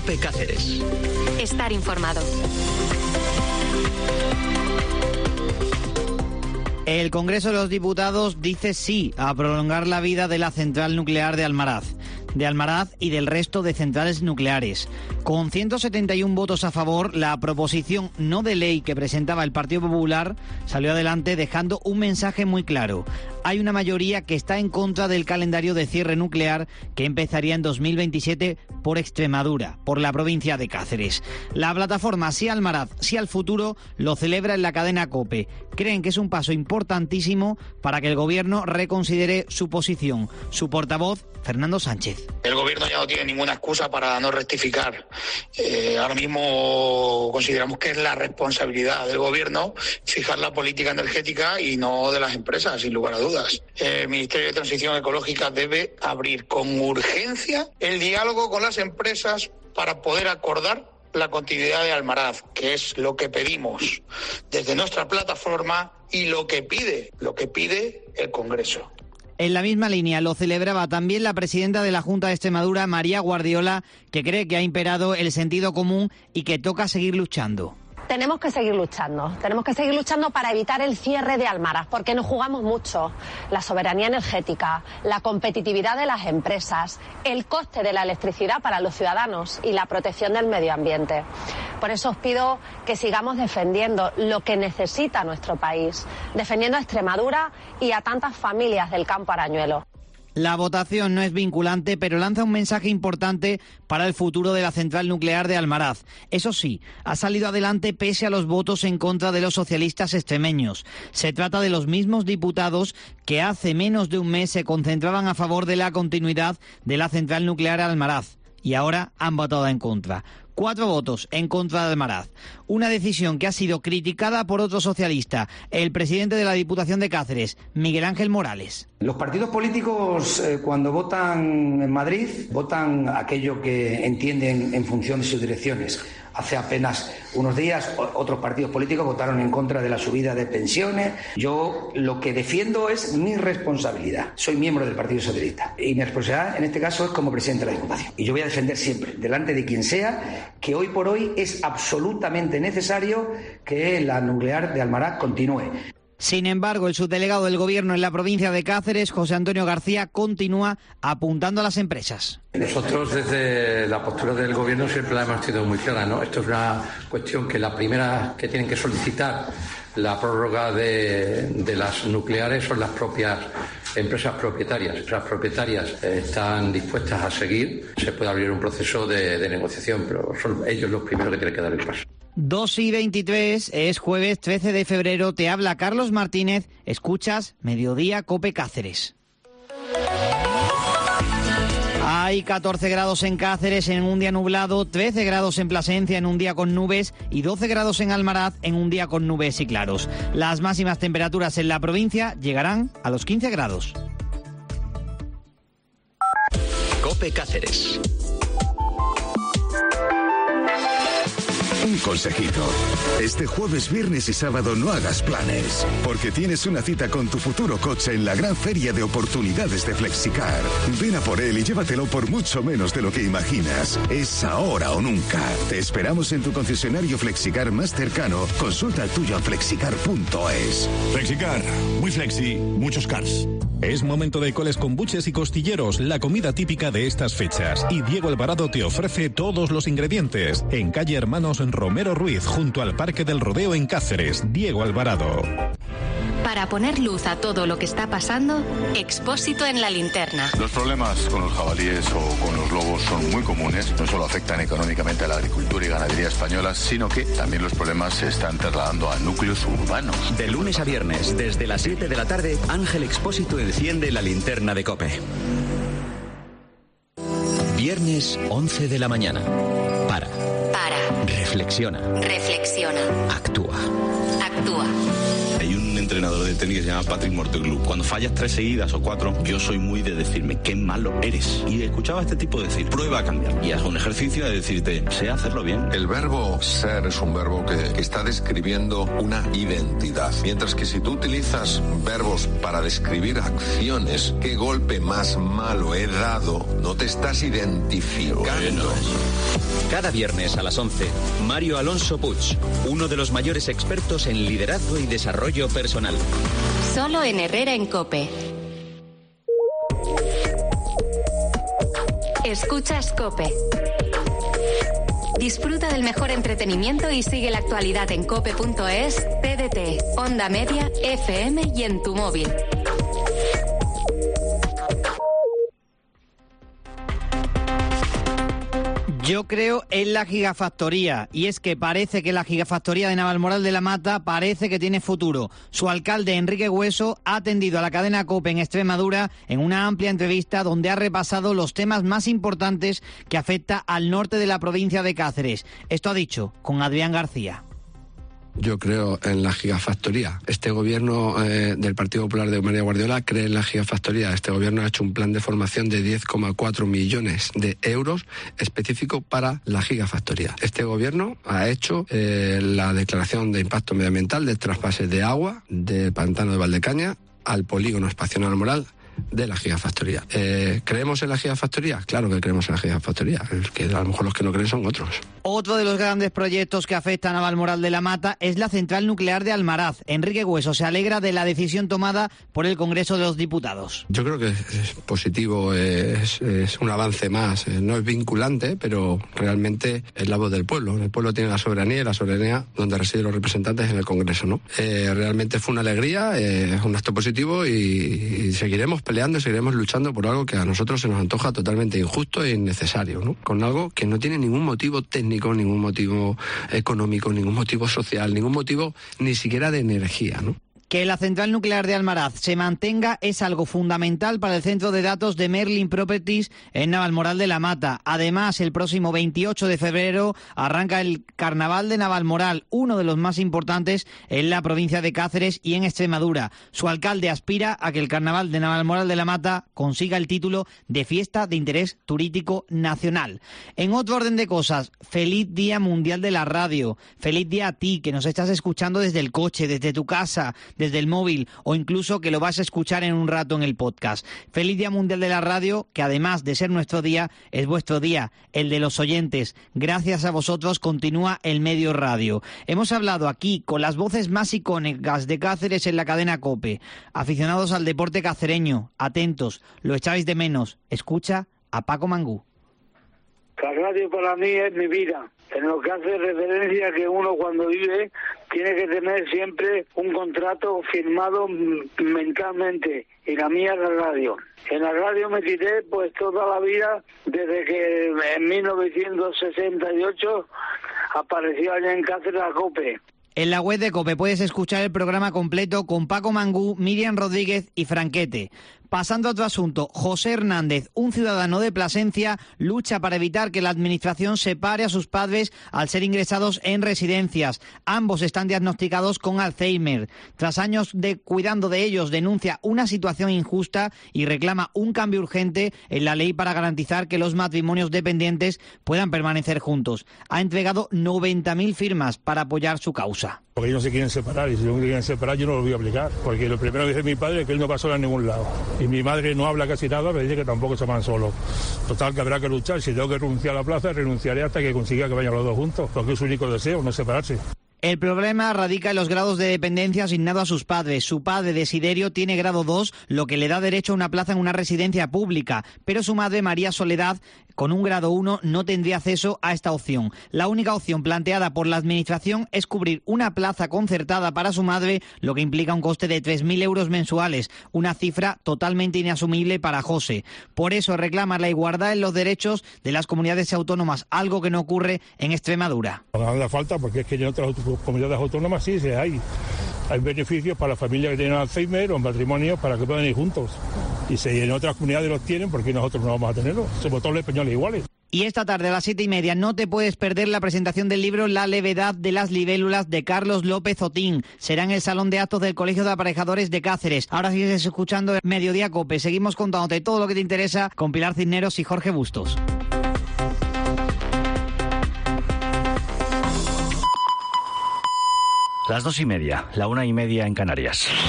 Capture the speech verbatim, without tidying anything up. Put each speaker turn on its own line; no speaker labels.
COPE Cáceres.
Estar informado.
El Congreso de los Diputados dice sí a prolongar la vida de la central nuclear de Almaraz, de Almaraz y del resto de centrales nucleares. Con ciento setenta y uno votos a favor, la proposición no de ley que presentaba el Partido Popular salió adelante dejando un mensaje muy claro. Hay una mayoría que está en contra del calendario de cierre nuclear que empezaría en dos mil veintisiete por Extremadura, por la provincia de Cáceres. La plataforma Sí Almaraz, Sí al Futuro lo celebra en la cadena COPE. Creen que es un paso importantísimo para que el Gobierno reconsidere su posición. Su portavoz, Fernando Sánchez.
El Gobierno ya no tiene ninguna excusa para no rectificar. Eh, ahora mismo consideramos que es la responsabilidad del Gobierno fijar la política energética y no de las empresas, sin lugar a dudas. El Ministerio de Transición Ecológica debe abrir con urgencia el diálogo con las empresas para poder acordar la continuidad de Almaraz, que es lo que pedimos desde nuestra plataforma y lo que pide, lo que pide el Congreso.
En la misma línea lo celebraba también la presidenta de la Junta de Extremadura, María Guardiola, que cree que ha imperado el sentido común y que toca seguir luchando.
Tenemos que seguir luchando, tenemos que seguir luchando para evitar el cierre de Almaraz, porque nos jugamos mucho. La soberanía energética, la competitividad de las empresas, el coste de la electricidad para los ciudadanos y la protección del medio ambiente. Por eso os pido que sigamos defendiendo lo que necesita nuestro país, defendiendo a Extremadura y a tantas familias del campo arañuelo.
La votación no es vinculante, pero lanza un mensaje importante para el futuro de la central nuclear de Almaraz. Eso sí, ha salido adelante pese a los votos en contra de los socialistas extremeños. Se trata de los mismos diputados que hace menos de un mes se concentraban a favor de la continuidad de la central nuclear de Almaraz y ahora han votado en contra. Cuatro votos en contra de Almaraz. Una decisión que ha sido criticada por otro socialista, el presidente de la Diputación de Cáceres, Miguel Ángel Morales.
Los partidos políticos, eh, cuando votan en Madrid, votan aquello que entienden en función de sus direcciones. Hace apenas unos días otros partidos políticos votaron en contra de la subida de pensiones. Yo lo que defiendo es mi responsabilidad. Soy miembro del Partido Socialista y mi responsabilidad en este caso es como presidente de la Diputación. Y yo voy a defender siempre, delante de quien sea, que hoy por hoy es absolutamente necesario que la nuclear de Almaraz continúe.
Sin embargo, el subdelegado del Gobierno en la provincia de Cáceres, José Antonio García, continúa apuntando a las empresas.
Nosotros desde la postura del Gobierno siempre la hemos tenido muy clara, ¿no? Esto es una cuestión que la primera que tienen que solicitar la prórroga de, de las nucleares son las propias empresas propietarias. Las empresas propietarias están dispuestas a seguir. Se puede abrir un proceso de, de negociación, pero son ellos los primeros que tienen que dar el paso.
dos y veintitrés, es jueves trece de febrero, te habla Carlos Martínez, escuchas Mediodía COPE Cáceres. Hay catorce grados en Cáceres en un día nublado, trece grados en Plasencia en un día con nubes y doce grados en Almaraz en un día con nubes y claros. Las máximas temperaturas en la provincia llegarán a los quince grados.
COPE Cáceres.
Un consejito. Este jueves, viernes y sábado no hagas planes, porque tienes una cita con tu futuro coche en la gran feria de oportunidades de Flexicar. Ven a por él y llévatelo por mucho menos de lo que imaginas. Es ahora o nunca. Te esperamos en tu concesionario Flexicar más cercano. Consulta el tuyo en flexicar punto es.
Flexicar. Muy flexi, muchos cars. Es momento de coles con buches y costilleros, la comida típica de estas fechas. Y Diego Alvarado te ofrece todos los ingredientes. En calle Hermanos Romero Ruiz, junto al Parque del Rodeo en Cáceres. Diego Alvarado.
Para poner luz a todo lo que está pasando, Expósito en la linterna.
Los problemas con los jabalíes o con los lobos son muy comunes. No solo afectan económicamente a la agricultura y ganadería española, sino que también los problemas se están trasladando a núcleos urbanos.
De lunes a viernes, desde las siete de la tarde, Ángel Expósito enciende la linterna de COPE. Viernes, once de la mañana. Para.
Para.
Reflexiona.
Reflexiona.
Actúa.
Actúa.
hay un entrenador de tenis que se llama Patrick Mouratoglou. Cuando fallas tres seguidas o cuatro, yo soy muy de decirme qué malo eres. Y escuchaba a este tipo decir, prueba a cambiar. Y haz un ejercicio de decirte, sé hacerlo bien.
El verbo ser es un verbo que, que está describiendo una identidad. Mientras que si tú utilizas verbos para describir acciones, qué golpe más malo he dado, no te estás identificando. Bueno.
Cada viernes a las once, Mario Alonso Puig, uno de los mayores expertos en liderazgo y desarrollo personal.
Solo en Herrera en COPE. Escuchas COPE. Disfruta del mejor entretenimiento y sigue la actualidad en cope punto es, T D T, Onda Media, F M y en tu móvil.
Yo creo en la gigafactoría, y es que parece que la gigafactoría de Navalmoral de la Mata parece que tiene futuro. Su alcalde, Enrique Hueso, ha atendido a la cadena COPE en Extremadura en una amplia entrevista donde ha repasado los temas más importantes que afecta al norte de la provincia de Cáceres. Esto ha dicho con Adrián García.
Yo creo en la gigafactoría. Este gobierno eh, del Partido Popular de María Guardiola cree en la gigafactoría. Este gobierno ha hecho un plan de formación de diez coma cuatro millones de euros específico para la gigafactoría. Este gobierno ha hecho eh, la declaración de impacto medioambiental del trasvase de agua del pantano de Valdecaña al polígono espacial Moral de la gigafactoría. Eh, ¿Creemos en la gigafactoría? Claro que creemos en la gigafactoría. El que a lo mejor los que no creen son otros.
Otro de los grandes proyectos que afecta a Navalmoral de la Mata es la central nuclear de Almaraz. Enrique Hueso se alegra de la decisión tomada por el Congreso de los Diputados.
Yo creo que es positivo, es, es un avance más. No es vinculante, pero realmente es la voz del pueblo. El pueblo tiene la soberanía y la soberanía donde residen los representantes en el Congreso, ¿no? Eh, realmente fue una alegría, eh, es un acto positivo y, y seguiremos peleando y seguiremos luchando por algo que a nosotros se nos antoja totalmente injusto e innecesario, ¿no? Con algo que no tiene ningún motivo técnico, ningún motivo económico, ningún motivo social, ningún motivo ni siquiera de energía, ¿no?
Que la central nuclear de Almaraz se mantenga es algo fundamental para el centro de datos de Merlin Properties en Navalmoral de la Mata. Además, el próximo veintiocho de febrero arranca el Carnaval de Navalmoral, uno de los más importantes en la provincia de Cáceres y en Extremadura. Su alcalde aspira a que el Carnaval de Navalmoral de la Mata consiga el título de Fiesta de Interés Turístico Nacional. En otro orden de cosas, feliz Día Mundial de la Radio. Feliz día a ti, que nos estás escuchando desde el coche, desde tu casa, desde el móvil o incluso que lo vas a escuchar en un rato en el podcast. Feliz Día Mundial de la Radio, que además de ser nuestro día, es vuestro día, el de los oyentes. Gracias a vosotros continúa el medio radio. Hemos hablado aquí con las voces más icónicas de Cáceres en la cadena COPE. Aficionados al deporte cacereño, atentos, lo echáis de menos. Escucha a Paco Mangú.
La radio para mí es mi vida. En lo que hace referencia que uno cuando vive tiene que tener siempre un contrato firmado mentalmente, y la mía es la radio. En la radio me tiré pues toda la vida, desde que en mil novecientos sesenta y ocho apareció allá en Cáceres la COPE.
En la web de COPE puedes escuchar el programa completo con Paco Mangú, Miriam Rodríguez y Franquete. Pasando a otro asunto, José Hernández, un ciudadano de Plasencia, lucha para evitar que la administración separe a sus padres al ser ingresados en residencias. Ambos están diagnosticados con Alzheimer. Tras años de cuidando de ellos, denuncia una situación injusta y reclama un cambio urgente en la ley para garantizar que los matrimonios dependientes puedan permanecer juntos. Ha entregado noventa mil firmas para apoyar su causa.
Porque ellos no se quieren separar, y si no se quieren separar yo no lo voy a aplicar, porque lo primero que dice mi padre es que él no va solo a ningún lado, y mi madre no habla casi nada, pero dice que tampoco se van solos. Total, que habrá que luchar. Si tengo que renunciar a la plaza, renunciaré hasta que consiga que vayan los dos juntos, porque es su único deseo, no separarse.
El problema radica en los grados de dependencia asignados a sus padres. Su padre, Desiderio, tiene grado dos, lo que le da derecho a una plaza en una residencia pública, pero su madre, María Soledad, con un grado uno, no tendría acceso a esta opción. La única opción planteada por la Administración es cubrir una plaza concertada para su madre, lo que implica un coste de tres mil euros mensuales, una cifra totalmente inasumible para José. Por eso reclama la igualdad en los derechos de las comunidades autónomas, algo que no ocurre en Extremadura.
No hace falta, porque es que en otras comunidades autónomas sí se hay. Hay beneficios para las familias que tienen Alzheimer o matrimonios para que puedan ir juntos. Y si en otras comunidades los tienen, ¿por qué nosotros no vamos a tenerlos? Somos todos los españoles iguales.
Y esta tarde a las siete y media no te puedes perder la presentación del libro La levedad de las libélulas de Carlos López Otín. Será en el Salón de Actos del Colegio de Aparejadores de Cáceres. Ahora sigues escuchando Mediodía Cope. Seguimos contándote todo lo que te interesa con Pilar Cisneros y Jorge Bustos.
Las dos y media, la una y media en Canarias.